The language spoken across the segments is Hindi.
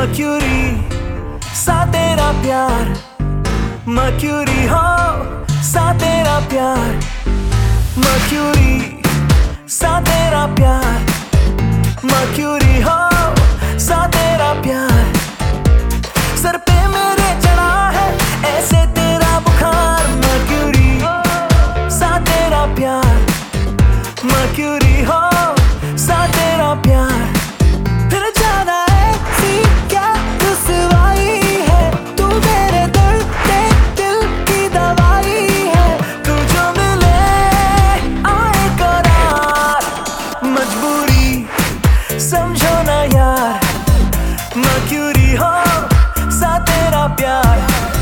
मर्क्यूरी सा तेरा प्यार, मर्क्यूरी हो सा तेरा प्यार, मर्क्यूरी सा तेरा प्यार, मर्क्यूरी हो सा तेरा प्यार। सर पे मेरे चढ़ा है ऐसे तेरा बुखार, मर्क्यूरी सा तेरा प्यार, मर्क्यूरी हो सा तेरा प्यार। फिर जाना ऐसी क्या रुसवाई है, तू मेरे दर्द पे दिल की दवाई है। तू जो मिले आए करार, मजबूरी समझो ना यार, मर्क्यूरी हो सा तेरा प्यार।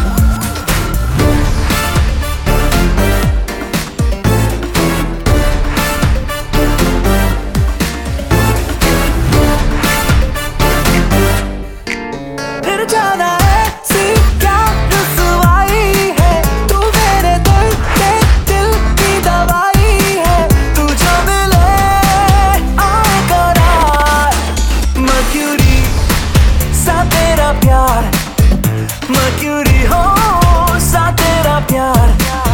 जाना ऐसी क्या रुसवाई है, तू मेरे दर्द पे दिल की दवाई है। तू जो मिले आए करार, मर्क्यूरी सा तेरा प्यार, मर्क्यूरी हो सा तेरा प्यार।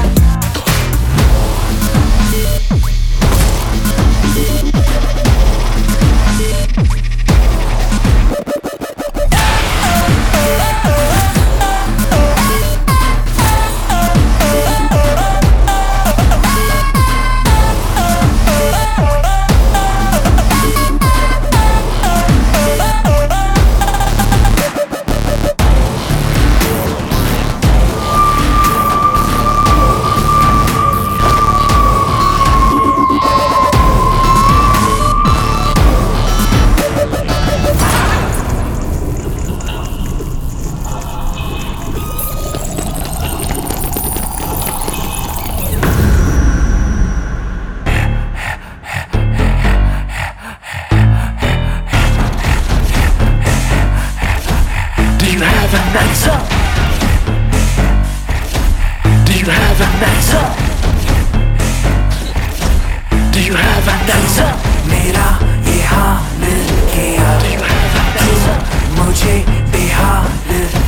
Answer? Do you have an answer? Do you have an answer? मेरा ये हाल किया, Do you have an answer? मुझे बेहाल